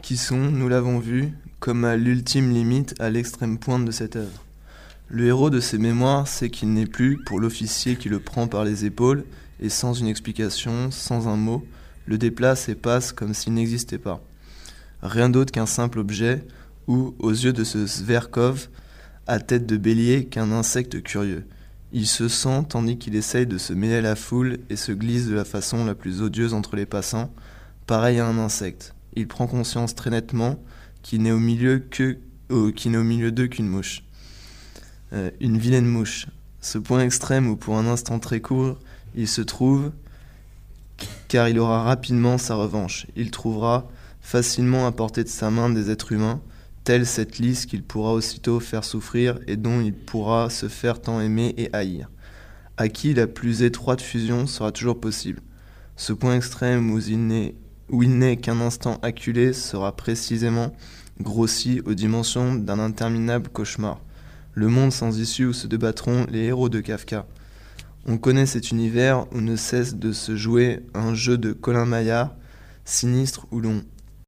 qui sont, nous l'avons vu, comme à l'ultime limite, à l'extrême pointe de cette œuvre. Le héros de ces mémoires sait qu'il n'est plus, pour l'officier qui le prend par les épaules, et sans une explication, sans un mot, le déplace et passe comme s'il n'existait pas. Rien d'autre qu'un simple objet, ou, aux yeux de ce Zverkov, à tête de bélier, qu'un insecte curieux. Il se sent, tandis qu'il essaye de se mêler à la foule et se glisse de la façon la plus odieuse entre les passants, pareil à un insecte. Il prend conscience très nettement qu'il n'est au milieu d'eux qu'une mouche. Une vilaine mouche. Ce point extrême où pour un instant très court, il se trouve, car il aura rapidement sa revanche. Il trouvera facilement à portée de sa main des êtres humains, telle cette lisse qu'il pourra aussitôt faire souffrir et dont il pourra se faire tant aimer et haïr, à qui la plus étroite fusion sera toujours possible. Ce point extrême où il n'est qu'un instant acculé sera précisément grossi aux dimensions d'un interminable cauchemar, le monde sans issue où se débattront les héros de Kafka. On connaît cet univers où ne cesse de se jouer un jeu de Colin Maillard, sinistre où l'on